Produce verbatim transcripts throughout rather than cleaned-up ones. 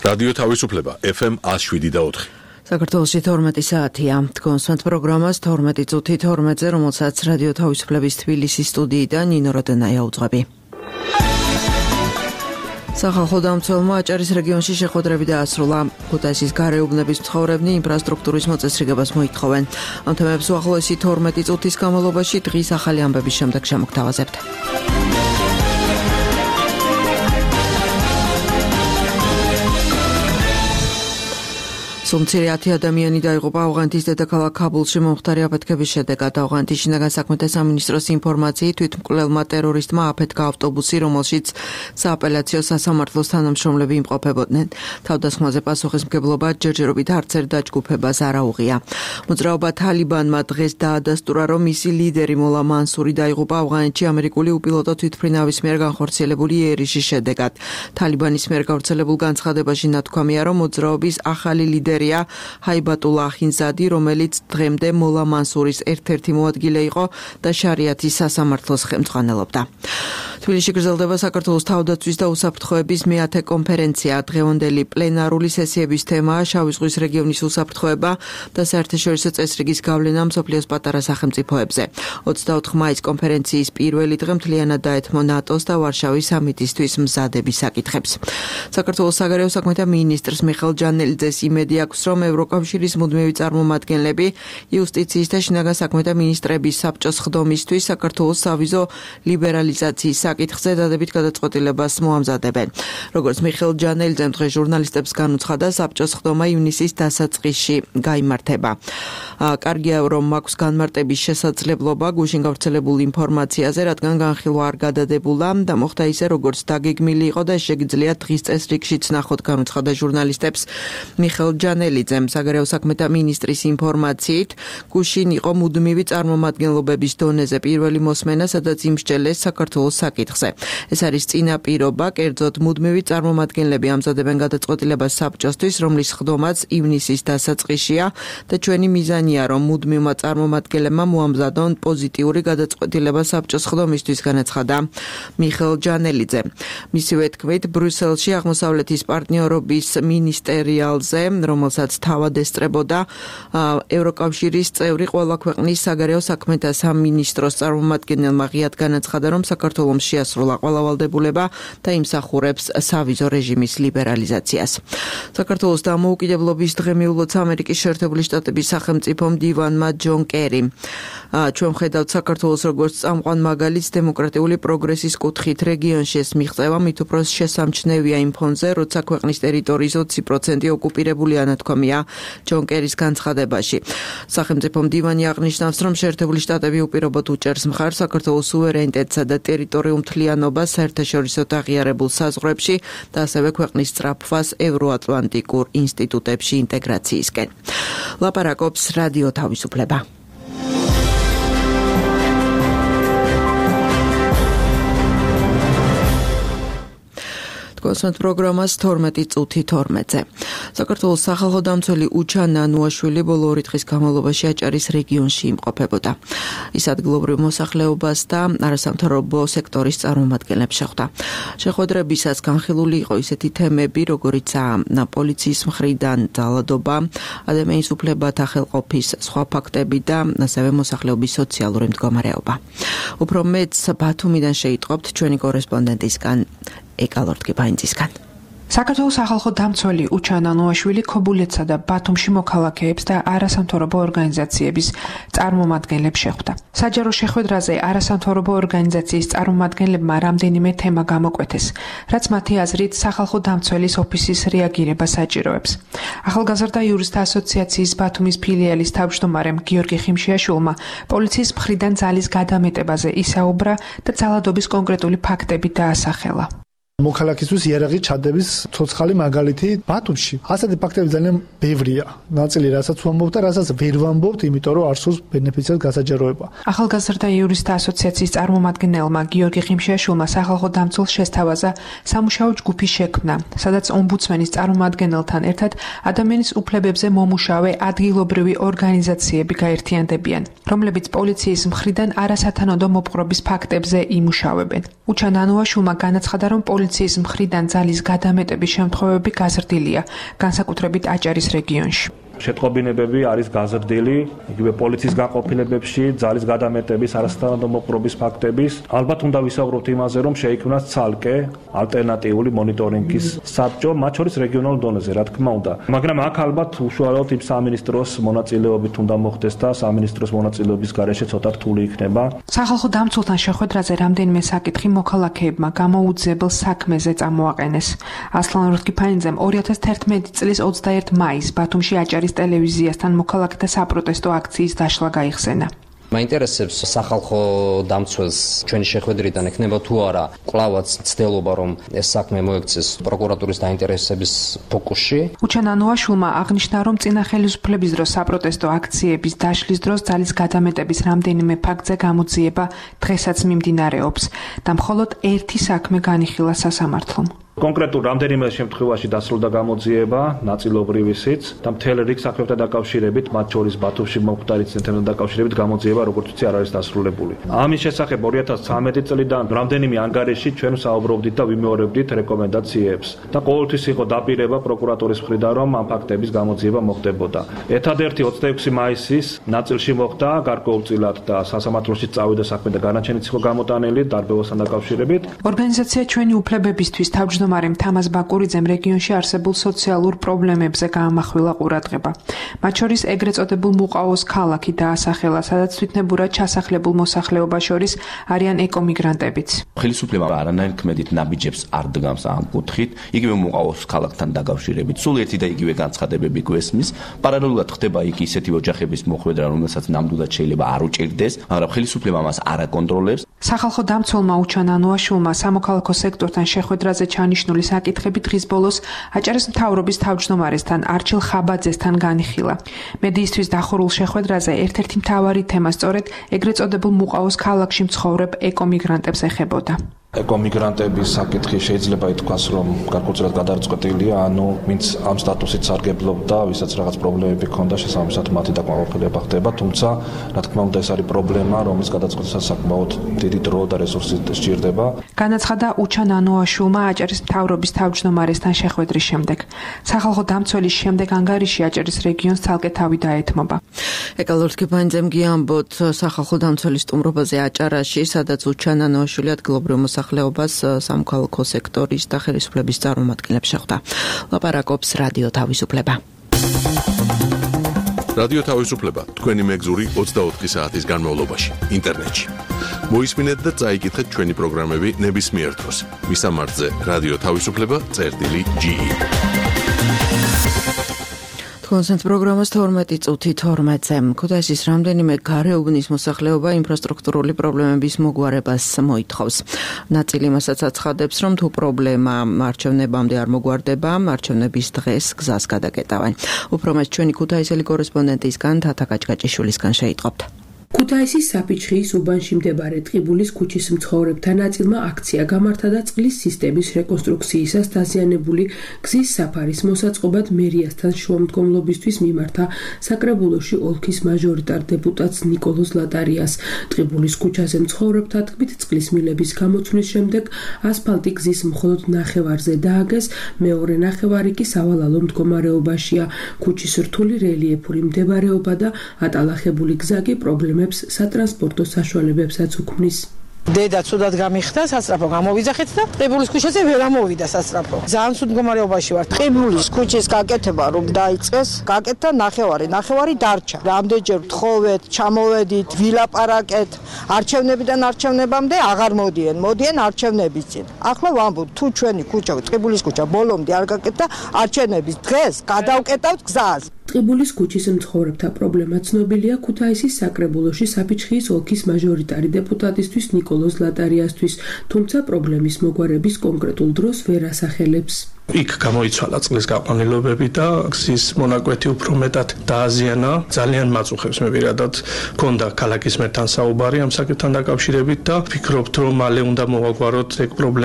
რადიო თავისუფლება ეფ ემ ათს შვიდი და ოთხი. საქართველოში თორმეტი საათია. თქვენს პროგრამას თორმეტი წუთი თორმეტზე, რომელსაც რადიო თავისუფლების თბილისის სტუდიიდან ნინო როდენაია უძღვები. სახალხო დამცველმა აჭარის რეგიონში შეხვედრები დაასრულა. ქუთაისის გარეუბნების მცხოვრებნი ინფრასტრუქტურის მოწესრიგებას მოითხოვენ. ამ თემებს უახლოესი თორმეტი წუთის განმავლობაში დღის ახალი ამბების შემდეგ შემოგთავაზებთ. სულ ათი ადამიანი დაიღუპა ავღანეთის დედაქალაქ ქაბულში მომხდარი აფეთქების შედეგად. ავღანეთის შინაგან საქმეთა სამინისტროს ინფორმაციით, თვითმკვლელმა ტერორისტმა აფეთქა ავტობუსი, რომელშიც სააპელაციო სასამართლოს თანამშრომლები იმყოფებოდნენ. თავდასხმაზე პასუხისმგებლობა ჯერჯერობით არცერთ დაჯგუფებას არ აუღია. მოძრაობა თალიბანმა დღეს დაადასტურა, რომ მისი ლიდერი მოლა მანსური დაიღუპა ავღანეთში ამერიკული უპილოტო თვითმფრინავის მიერ განხორციელებული იერიშის შედეგად. თალიბანის მიერ გავრცელებულ განცხადებაში ნათქვამია, რომ მოძრაობის ახალი ლიდერი ჰაიბატულა ახინზადი, რომელიც დღემდე მოლა მანსურის ერთ-ერთი მოადგილე იყო და შარიათის სასამართლოს ხელმძღვანელობდა. თბილისში გრძელდება საქართველოს თავდაცვის და უსაფრთხოების მეათე კონფერენცია. დღევანდელი პლენარული სესიების თემაა შავი ზღვის რეგიონის უსაფრთხოება და საერთაშორისო წესრიგის გავლენა მსოფლიოს პატარა სახელმწიფოებზე. ოცდაოთხ მაის კონფერენციის პირველი დღე მთლიანად დაეთმო ნატოს და ვარშავის სამიტისთვის მზადების საკითხებს. საქართველოს საგარეო საქმეთა მინისტრს მიხეილ ჯანელიძეს იმედი აქვს, რომ ევროკავშირის მუდმივი წარმომადგენლები იუსტიციის და შინაგან საქმეთა მინისტრების საბჭოს ხდომისთვის საქართველოს სავიზო ლიბერალიზაციის საკითხზე დადებით გადაწყვეტილებას მოამზადებენ. როგორც მიხეილ ჯანელიძემ დღეს ჟურნალისტებს განუცხადა, საბჭოს ხდომა ივნისის დასაწყისში გაიმართება. კარგია, რომ მაქვს განმარტების შესაძლებლობა გუშინ გავრცელებულ ინფორმაციაზე, რადგან განხილვა არ გადადებულა და მოხდა ისე, როგორც დაგეგმილი იყო და შეგიძლიათ დღის წესრიგშიც ნახოთ, განუცხადა ჟურნალისტებს მიხეილ ჯანელიძემ. საგარეო საქმეთა მინისტრის ინფორმაციით, გუშინ იყო მუდმივი წარმომადგენლობების დონეზე პირველი მოსმენა, სადაც იმსჯელეს საქართველოს საკითხზე. ეს არის წინაპირობა, კერძოდ მუდმივი წარმომადგენლები ამზადებენ გადაწყვეტილებას საბჭოსთვის, რომლის ხდომაც ივნისის დასაწყისშია და ჩვენი მიზანია, რომ მუდმივმა წარმომადგენლებმა მოამზადონ პოზიტიური გადაწყვეტილება საბჭოს ხდომისთვის, განაცხადა მიხეილ ჯანელიძე. მისივე თქმით, ბრიუსელში აღმოსავლეთის პარტნიორობის მინისტერიალზე, რომელსაც თავად ესწრებოდა ევროკავშირის წევრი ყველა ქვეყნის საგარეო საქმეთა სამინისტროს წარმომადგენელმა ღიად განაცხადა, რომ საქართველოს შეასრულა ყველა ვალდებულება და იმსახურებს სავიზო რეჟიმის ლიბერალიზაციას. საქართველოს დამოუკიდებლობის დღე მიულოცა ამერიკის შეერთებული შტატების სახელმწიფო მდივანმა ჯონ კერიმ. ჩვენ ხედავთ საქართველოს როგორც წამყვან მაგალითს დემოკრატიული პროგრესის კუთხით რეგიონში. ეს მიღწევა მით უფრო შესამჩნევია იმ ფონზე, როცა ქვეყნის ტერიტორიის ოცი პროცენტი ოკუპირებული ანათქვამია ჯონ კერის განცხადებაში. სახელმწიფო მდივანი აღნიშნავს, რომ შეერთებული შტატები უპირობოდ უჭერს მხარს საქართველოს სუვერენიტეტსა და ტერიტორიულ მთლიანობას საერთაშორისო აღიარებულ საზღვრებში და ასევე ქვეყნის სწრაფვას ევროატლანტიკურ ინსტიტუტებში ინტეგრაციისკენ. ლაპარაკობს რადიო თავისუფლება. კონსერტ პროგრამას თორმეტი წუთი თორმეტზე. საქართველოს სახალხო დამცველი უჩა ნანუაშვილი ბოლო ორი დღის განმავლობაში აჭარის რეგიონში იმყოფებოდა. ის ადგილობრივ მოსახლეობას და არასამთავრობო სექტორის წარმომადგენლებს შეხვდა. შეხვედრებისას განხილული იყო ისეთი თემები, როგორიცაა პოლიციის მხრიდან ძალადობა, ადამიანის უფლებათა ხელყოფის სხვა ფაქტები და ასევე მოსახლეობის სოციალური მდგომარეობა. უფრო მეც ბათუმიდან შეიტყობთ ჩვენი კორესპონდენტისგან ეკალორდკი ბაინძისგან. საქართველოს სახალხო დამცველი უჩა ნანუაშვილი ქობულეთსა და ბათუმში მოქალაქეებს და არასამთავრობო ორგანიზაციების წარმომადგენლებს შეხვდა. საჯარო შეხვედრაზე არასამთავრობო ორგანიზაციის წარმომადგენლებმა რამდენიმე თემა გამოკვეთეს, რაც მათი აზრით სახალხო დამცველის ოფისის რეაგირებას საჭიროებს. ახალგაზრდა იურისტთა ასოციაციის ბათუმის ფილიალის თავმჯდომარემ გიორგი ხიმშიაშვილმა პოლიციის მხრიდან ძალის გადამეტებაზე ისაუბრა და ძალადობის კონკრეტული ფაქტები დაასახელა. მოქალაქისთვის იარაღი ჩადების ცოცხალი მაგალითი ბათუმში. ასეთი ფაქტები ძალიან ბევრია. ნაწილი რასაც ვამბობთ და რასაც ვერ ვამბობთ, იმიტომ რომ არ სურს ბენეფიციად გასაჯაროება. ახალგაზრდა იურისტთა ასოციაციის წარმომადგენელმა გიორგი ხიმშიაშვილმა სახალხო დამცველს შესთავაზა სამუშაო ჯგუფი შექმნა, სადაც ომბუდსმენის წარმომადგენელთან ერთად ადამიანის უფლებებზე მომუშავე ადგილობრივი ორგანიზაციები გაერთიანდებიან, რომლებიც პოლიციის მხრიდან არასათანადო მოპყრობის ფაქტებზე იმუშავებენ. უჩა ნანუაშვილმა განაცხადა, რომ პოლიცია პოლიციის მხრიდან ძალის გადამეტების შემთხვევები გაზრდილია, განსაკუთრებით აჭარის რეგიონში. შეტყობინებები არის გაზრდილი, იგივე პოლიციის განყოფილებებში ძალის გადამეტების, არასათანადო მოპყრობის ფაქტების. ალბათ უნდა ვისაუბროთ იმაზე, რომ შეიქმნას ცალკე ალტერნატიული მონიტორინგის საბჭო, მათ შორის რეგიონალურ დონეზე, რა თქმა უნდა. მაგრამ აქ ალბათ უშუალოდ იმ სამინისტროს მონაწილეობით უნდა მოხდეს და სამინისტროს მონაწილეობის გარეშე ცოტა რთული იქნება. სახალხო დამცველთან შეხვედრაზე რამდენიმე საკითხი მოქალაქეებმა გამოუძიებელ საქმეზე წამოაყენეს. ასლან რუთქიფანიძემ ორი ათას თერთმეტი წლის ოცდაერთი მაისს ბათუმში აჭარის ტელევიზიასთან მოქალაქეთა საპროტესტო აქციის დაშლა გაიხსენა. მაინტერესებს სახალხო დამცველს ჩვენი შეხვედრიდან ექნება თუ არა კლავაც ცდილობა რომ ეს საქმე მოექცეს პროკურატურის დაინტერესების ფოკუსში. უჩან ანუაშვილმა აღნიშნა რომ წინა ხელისუფლების დროს საპროტესტო აქციების დაშლის დროს ძალის გადამეტების რამდენიმე ფაქტზე გამოძიება დღესაც მიმდინარეობს და მხოლოდ ერთი საქმე განიხილა სასამართლომ. კონკრეტულ რამდენიმე შემთხვევაში დასრულდა გამოძიება, ნაწილობრივ ისიც და მთელ რიგ საქმეებთან დაკავშირებით, მათ შორის ბათუმში მომხდარ ინციდენტთან დაკავშირებით გამოძიება, როგორც ვიცი, არ არის დასრულებული. ამის შესახებ ორი ათას ცხრამეტი წლიდან რამდენიმე ანგარიში ჩვენ საუბრობდით და ვიმეორებდით რეკომენდაციებს და ყოველთვის იყო დაპირება პროკურატურის მხრიდან, რომ ამ ფაქტების გამოძიება მოხდებოდა. ერთადერთი ოცდაექვსი მაისის ნაწილში მოხდა გარკვეულწილად და სასამართლოში წავიდა საქმე და განაჩენიც იყო გამოტანილი დარბევასთან დაკავშირებით. ორგანიზაცია ჩვენი უფლებებისთვის თავმჯდომარე თამაზ ბაკურიძემ რეგიონში არსებულ სოციალურ პრობლემებზე გაამახვილა ყურადღება. მათ შორის ეგრეთ წოდებულ მუყაოს ქალაქი დაასახელა, სადაც თვითნებურად ჩასახლებულ მოსახლეობას შორის არიან ეკომიგრანტებიც. ხელისუფლება არანაირ ქმედით ნაბიჯებს არ დგამს ამ კუთხით, იგივე მუყაოს ქალაქთან დაკავშირებით. სულ ერთი და იგივე განცხადებები გვესმის. პარალელურად ხდება იქ ისეთი ოჯახების მოხვედრა, რომელსაც ნამდვილად შეიძლება არ უჭირდეს, მაგრამ ხელისუფლება მას არ აკონტროლებს. სახალხო დამცველმა უჩან ანუაშვილმა სამოქალაქო სექტორთან შეხვედრაზე ჩანიშნული საკითხები დღის ბოლოს აჭარის მთავრობის თავმჯდომარესთან არჩილ ხაბაძესთან განიხილა. მედიისთვის დახურულ შეხვედრაზე ერთ-ერთი მთავარი თემა სწორედ ეგრეთ წოდებულ მუყაოს ქალაქში მცხოვრებ ეკომიგრანტებს ეხებოდა. ეკომიგრანტების საკითხი შეიძლება ითქვას, რომ გარკვეულწილად გადარწყვეტილია, ანუ ვინც ამ სტატუსით სარგებლობდა, ვისაც რაღაც პრობლემები ჰქონდა, შესაბამისად მათი დაკმაყოფილება ხდება, თუმცა, რა თქმა უნდა, ეს არის პრობლემა, რომლის გადაწყვეტასაც საკმაოდ დიდი დრო და რესურსი სჭირდება. განაცხადა უჩან ანუაშვილმა აჭარის მთავრობის თავმჯდომარესთან შეხვედრის შემდეგ. სახალხო დამცველის შემდეგ ანგარიში აჭარის რეგიონს ცალკე თავი დაეთმობა. ეკალორთკიფანიძემ გიამბოთ სახალხო დამცველის სტუმრობაზე აჭარაში, სადაც უჩან ანუაშვილი ადგილობრივ მოსახლეობას სამოქალაქო სექტორის და ხელისუფლების წარმომადგენლებს შეხვდა. ლაპარაკობს რადიო თავისუფლება. რადიო თავისუფლება თქვენი მეგზური ოცდაოთხი საათის განმავლობაში ინტერნეტში. მოისმინეთ და წაიკითხეთ ჩვენი პროგრამები ნებისმიერ დროს. მისამართზე რადიო თავისუფლება წერტილი ჯი. კონსენს პროგრამას თორმეტი წუთი თორმეტზე. ქუთაისის რამდენიმე გარეუბნის მოსახლეობა ინფრასტრუქტურული პრობლემების მოგვარებას მოითხოვს. ნაწილი მასაც აცხადებს, რომ თუ პრობლემა არჩევნებამდე არ მოგვარდება, არჩევნების დღეს გზას გადაკეტავენ. უფრო მეტ ჩვენი ქუთაისელი კორესპონდენტისგან თათა კაჭკაჭიშვილისგან შეიტყობთ. ქუთაისის საფიჩხიის უბანში მდებარე ტყიბულის ქუჩის მცხოვრებთა ნაწილმა აქცია გამართა და წყლის სისტემის რეკონსტრუქციისას დაზიანებული გზის საფარის მოსაწყობად მერიასთან შუამდგომლობისთვის მიმართა საკრებულოში ოლქის მაჟორიტარ დეპუტატს ნიკოლოზ ლატარიას. ტყიბულის ქუჩაზე მცხოვრებთა თქმით, წყლის მილების გამოცვლის შემდეგ ასფალტი გზის მხოლოდ ნახევარზე დააგეს, მეორე ნახევარი კი სავალალო მდგომარეობაშია. ქუჩის რთული რელიეფური მდებარეობა და ატალახებული გზა კი პრობლემა სატრანსპორტო საშუალებებსაც უქმნის. დედა ცუდად გამიხდა, სასწრაფო გამოვიძახეთ და ტყიბულის ქუჩაზე ვერ ამოვიდა სასწრაფო. ძალიან ცუდ მდგომარეობაში ვარ. ტყიბულის ქუჩის გაკეთება რომ დაიწყეს, გაკეთდა ნახევარი, ნახევარი დარჩა. რამდენჯერ ვთხოვეთ, ჩამოვედით, ვილაპარაკეთ, არჩევნებიდან არჩევნებამდე აღარ მოდიან, მოდიან არჩევნების წინ. ახლა ვამბობ, თუ ჩვენი ქუჩა, ტყიბულის ქუჩა ბოლომდე არ გაკეთდა, არჩევნების დღეს გადავკეტავთ გზას. ტყიბულის ქუჩის მცხოვრებთა პრობლემა ცნობილია ქუთაისის საკრებულოში საფიჩხიის ოლქის მაჟორიტარი დეპუტატისთვის ნიკოლოზ ლატარიასთვის, თუმცა პრობლემის მოგვარების კონკრეტულ დროს ვერ ასახელებს. იქ გამოიცვალა წყლის გაყვანილობები და გზის მონაკვეთი უფრო მეტად დააზიანა. ძალიან მაწუხებს მე პირადად. მქონდა ქალაქის მერთან საუბარი ამ საკითხთან დაკავშირებით და ვფიქრობთ, რომ მალე უნდა მოვაგვაროთ ეგ პრობლემა.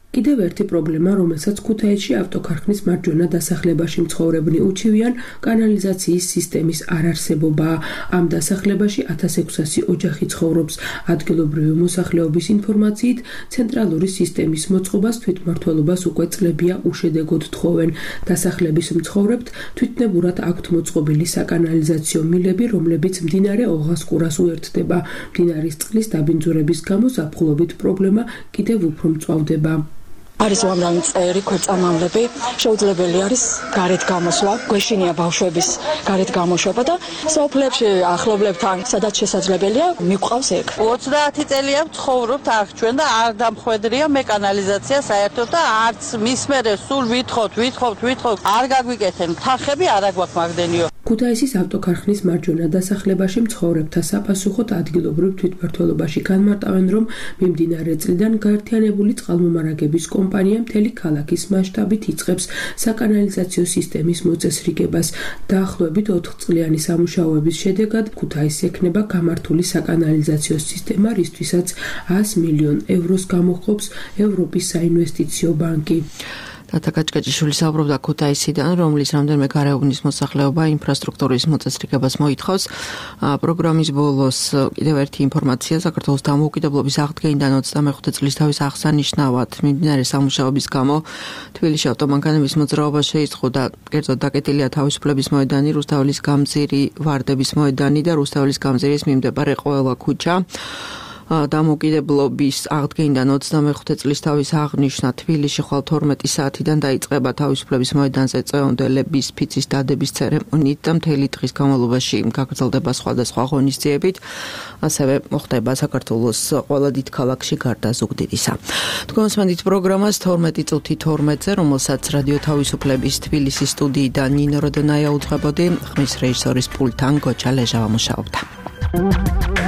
კიდევ ერთი პრობლემა, რომელსაც ქუთაისში ავტოქარხნის მარჯვენა დასახლებაში მცხოვრებნი უჩივიან, კანალიზაციის სისტემის არარსებობაა. ამ დასახლებაში ათას ექვსასი ოჯახი ცხოვრობს. ადგილობრივი მოსახლეობის ინფორმაციით, ცენტრალური სისტემის მოწყობას თვითმმართველობას უკვე წლებია უშედეგოდ თხოვენ. დასახლების მცხოვრებთ თვითნებურად აქვთ მოწყობილი საკანალიზაციო მილები, რომლებიც მდინარე ოღასკურას უერთდება. მდინარის წყლის დაბინძურების გამო ზაფხულობით პრობლემა კიდევ უფრო მწვავდება. არის უამრავი წერი, ქვეწარმავლები, შეუძლებელი არის გარეთ გამოსვლა, გვეშინია ბავშვების გარეთ გამოშვება და სოფლებში ახლობლებთან სადაც შესაძლებელია მიყვავს ეგ. ოცდაათი წელია ვცხოვრობთ აქ ჩვენ და არ დამხვედრია მე კანალიზაცია საერთოდ და არც მის მერე სულ ვითხოვთ, ვითხოვთ, ვითხოვთ, არ გაგვიკეთენ. თანხები არ აგვაქვს მაგდენიო. ქუთაისის ავტოქარხნის მარჯვენა დასახლებაში მცხოვრებთა საფასუხოდ ადგილობრივ თვითმმართველობაში განმარტავენ, რომ მიმდინარე წლიდან გაერთიანებული წყალმომარაგების კომპანია მთელი ქალაქის მასშტაბით იწყებს საკანალიზაციო სისტემის მოწესრიგებას. დაახლოებით ოთხწლიანი სამუშაოების შედეგად ქუთაისს ექნება გამართული საკანალიზაციო სისტემა, რისთვისაც ას მილიონ ევროს გამოჰყოფს ევროპის საინვესტიციო ბანკი. Tata Kaczkaczyszvili საუბრობდა ქუთაისიდან, რომლის რამდენიმე გარეუბნის მოსახლეობა ინფრასტრუქტურის მოწესრიგებას მოითხოვს. პროგრამის ბოლოს კიდევ ერთი ინფორმაცია საქართველოს დამოუკიდებლობის აღდგენიდან ოცდამეხუთე წლის თავის აღსანიშნავად მიმდინარე სამუშაოების გამო თბილისში ავტომანქანების მოძრაობა შეიზღუდა. კერძოდ დაკეტილია თავისუფლების მოედანი, რუსთაველის გამზირი, ვარდების მოედანი და რუსთაველის გამზირის მიმდებარე ყველა ქუჩა. დამოუკიდებლობის აღდგენიდან ოცდამეხუთე წლის თავის აღნიშვნა თბილისში ხვალ თორმეტი საათიდან დაიწყება თავისუფლების მოედანზე წევანდელების ფიცის დადების ცერემონიით და მთელი დღის განმავლობაში გაგრძელდება სხვადასხვა ღონისძიებით. ასევე მოხდება საქართველოს ყველა დიდ ქალაქში გარდა ზუგდიდისა. თქვენ მოსმენთ პროგრამას თორმეტი წუთი თორმეტზე, რომელსაც რადიო თავისუფლების თბილისის სტუდიიდან ნინო როდონაია უძღვებოდი, ხმის რეჟისორის პულტთან გოჩა ლეჟავა მუშაობდა.